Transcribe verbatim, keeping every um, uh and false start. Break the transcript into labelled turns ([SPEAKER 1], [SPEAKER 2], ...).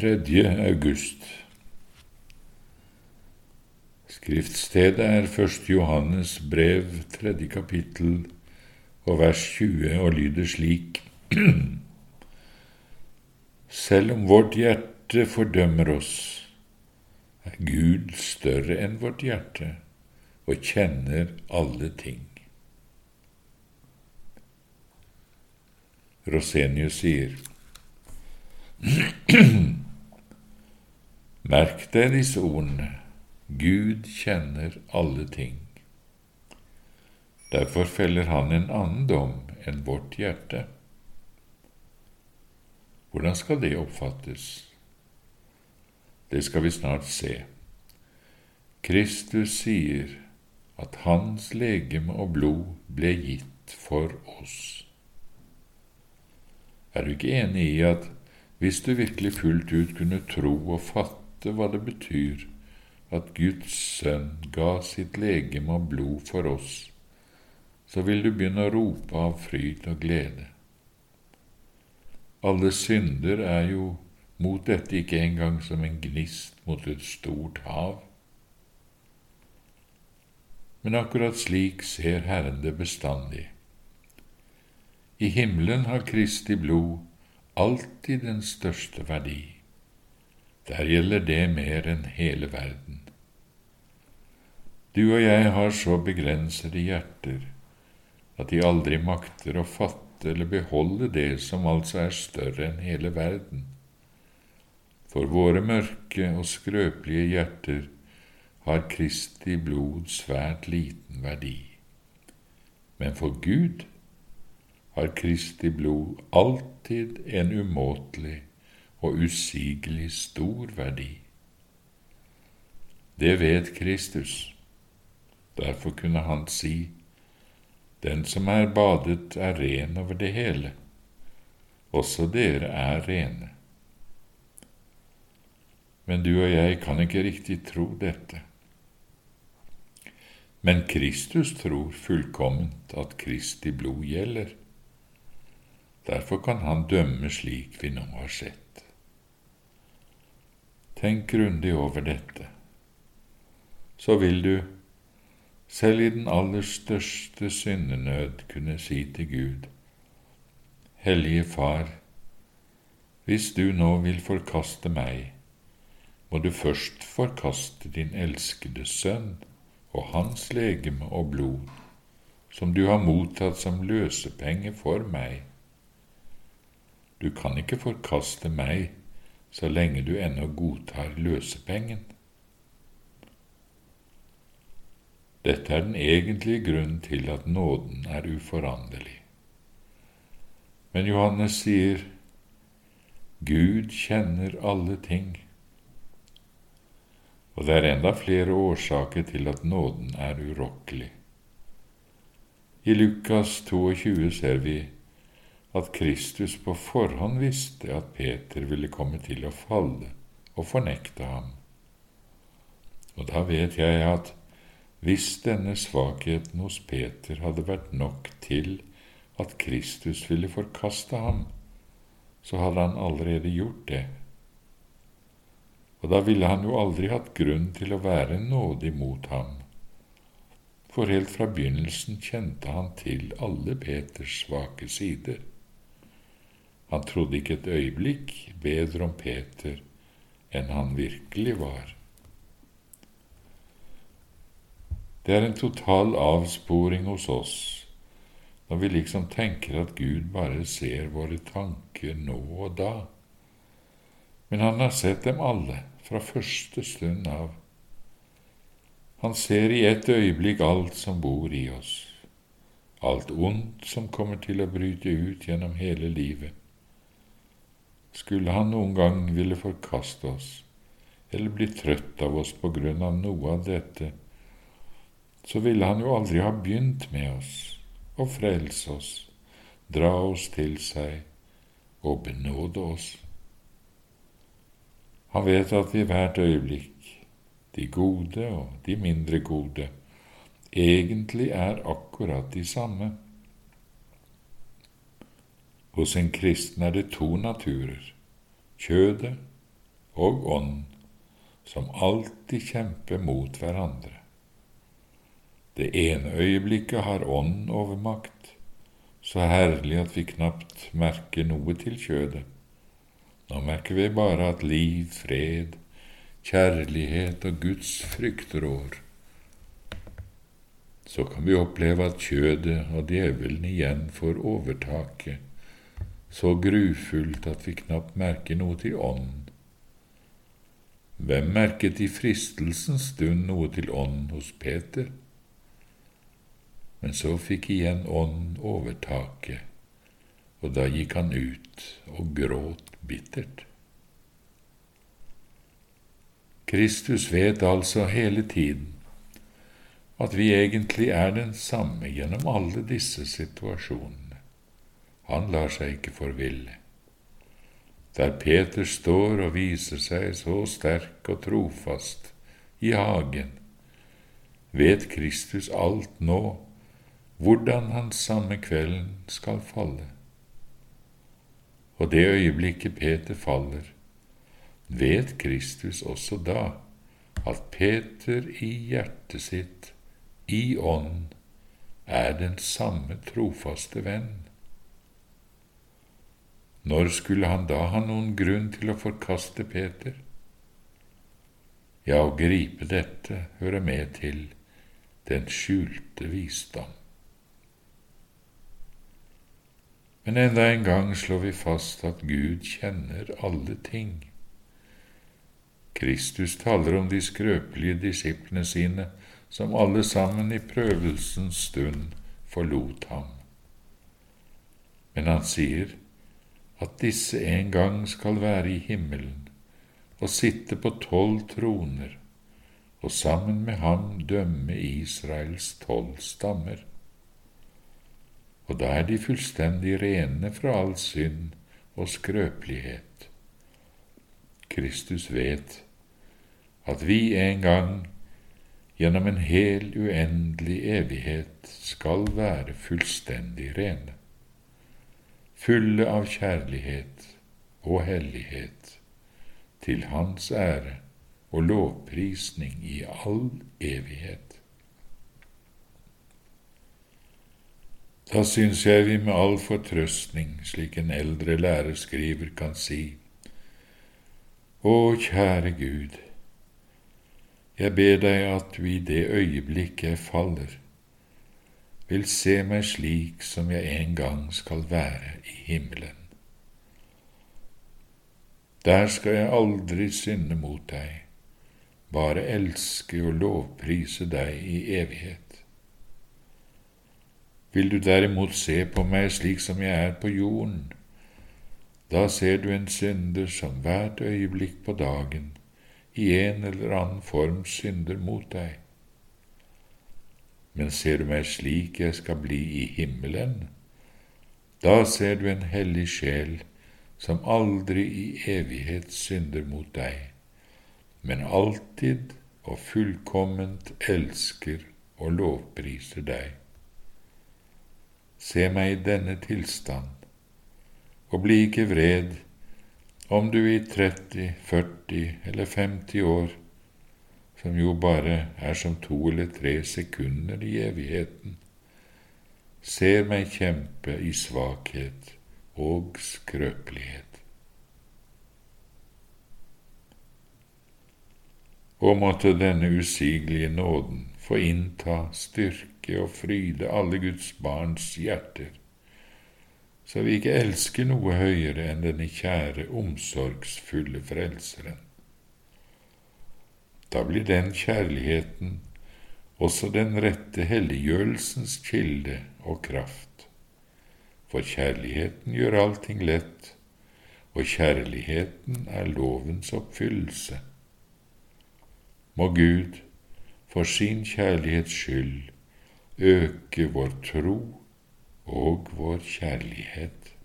[SPEAKER 1] tredje august. Skriftstedet er første Johannes brev, tredje kapittel, og vers tjue, og lyder slik: Selv om vårt hjerte fordømmer oss, er Gud større enn vårt hjerte og kjenner alle ting. Rosenius sier: Merk deg disse ordene. Gud kjenner alle ting. Derfor feller han en annen dom enn vårt hjerte. Hvordan skal det oppfattes? Det skal vi snart se. Kristus sier at hans legeme og blod ble gitt for oss. Er du ikke enig i at hvis du virkelig fullt ut kunne tro og fatte hva det betyr at Guds sønn ga sitt legeme og blod for oss, så vil du begynne å rope av fryd og glede? Alle synder er jo mot dette ikke engang som en gnist mot et stort hav. Men akkurat slik ser Herren det bestandig. I himmelen har Kristi blod alltid den største verdi. Der gjelder det mer enn hele verden. Du og jeg har så begrensede hjerter at de aldri makter å fatte eller beholde det som altså er større enn hele verden. For våre mørke og skrøpelige hjerter har Kristi blod svært liten verdi. Men for Gud har Kristi blod alltid en umåtelig og usigelig stor verdi. Det vet Kristus. Derfor kunne han si: Den som er badet er ren over det hele. Også dere er rene. Men du og jeg kan ikke riktig tro dette. Men Kristus tror fullkomment at Kristi blod gjelder. Derfor kan han dømme slik vi nå har sett. Tenk grundig over dette. Så vil du, selv i den aller største syndenød, kunne si til Gud: Hellige Far, hvis du nå vil forkaste meg, må du først forkaste din elskede sønn og hans legeme og blod, som du har mottatt som løsepenge for meg. Du kan ikke forkaste meg så lenge du ennå godtar løsepengen. Dette er den egentlige grunnen til at nåden er uforanderlig. Men Johannes sier: Gud kjenner alle ting. Og det er enda flere årsaker til at nåden er urokkelig. I Lukas tjueto ser vi at Kristus på forhånd visste at Peter ville komme til å falle og fornekte ham. Og da vet jeg at hvis denne svakheten hos Peter hadde vært nok til at Kristus ville forkaste ham, så hadde han allerede gjort det. Og da ville han jo aldri hatt grunn til å være nådig mot ham, for helt fra begynnelsen kjente han til alle Peters svake sider. Han trodde ikke et øyeblikk bedre om Peter enn han virkelig var. Det er en total avsporing hos oss når vi liksom tenker at Gud bare ser våre tanker nå og da. Men han har sett dem alle fra første stund av. Han ser i ett øyeblikk alt som bor i oss, alt ondt som kommer til å bryte ut gjennom hele livet. Skulle han noen gang ville forkaste oss, eller bli trøtt av oss på grunn av noe av dette, så ville han jo aldri ha begynt med oss, og frelse oss, dra oss til seg og benåde oss. Han vet at vi hvert øyeblikk, de gode og de mindre gode, egentlig er akkurat de samme. Hos en kristen er det to naturer, kjødet og ånd, som alltid kjemper mot hverandre. Det ene øyeblikket har ånden overmakt, så herlig at vi knapt merker noe til kjødet. Nå merker vi bare at liv, fred, kjærlighet og Guds frykt rår. Så kan vi oppleve at kjødet og djevelen igjen får overtaket, så grufullt at vi knapt merker noe til ånden. Hvem merket i fristelsens stund noe til ånden hos Peter? Men så fikk igjen ånden overtaket, og da gikk han ut og gråt bittert. Kristus vet altså hele tiden at vi egentlig er den samme gjennom alle disse situasjonene. Han lar seg ikke forville. Der Peter står og viser seg så sterk og trofast i hagen, vet Kristus alt nå hvordan han samme kvelden skal falle. Og det øyeblikket Peter faller, vet Kristus også da at Peter i hjertet sitt, i ånd, er den samme trofaste venn. Når skulle han da ha noen grunn til å forkaste Peter? Ja, å gripe dette hører med til den skjulte visdom. Men enda en gang slår vi fast at Gud kjenner alle ting. Kristus taler om de skrøpelige disiplene sine, som alle sammen i prøvelsens stund forlot ham. Men han sier at disse en gang skal være i himmelen og sitte på tolv troner, og sammen med ham dømme Israels tolv stammer. Og da er de fullstendig rene fra all synd og skrøpelighet. Kristus vet at vi en gang gjennom en hel uendelig evighet skal være fullstendig rene, fulle av kjærlighet og hellighet, til hans ære og lovprisning i all evighet. Da syns jeg vi med all fortrøstning, slik en eldre lærer skriver, kan si: Å, kjære Gud, jeg ber deg at du i det øyeblikk jeg faller, vil se meg slik som jeg en gang skal være i himmelen. Der skal jeg aldri synde mot deg, bare elske og lovprise deg i evighet. Vil du derimot se på meg slik som jeg er på jorden, da ser du en synder som hvert øyeblikk på dagen i en eller annen form synder mot deg. Men ser du meg slik jeg skal bli i himmelen, da ser du en hellig sjel som aldri i evighet synder mot deg, men alltid og fullkomment elsker og lovpriser deg. Se meg i denne tilstand, og bli ikke vred om du i tretti, førti eller femti år, som jo bare er som to eller tre sekunder i evigheten, ser meg kjempe i svakhet og skrøpelighet. Og måtte denne usigelige nåden få innta styrke og fryde alle Guds barns hjerter, så vi ikke elsker noe høyere enn denne kjære, omsorgsfulle Frelseren. Da blir den kjærligheten også den rette helliggjørelsens kilde og kraft, for kjærligheten gjør allting lett, og kjærligheten er lovens oppfyllelse. Må Gud for sin kjærlighets skyld øke vår tro og vår kjærlighet.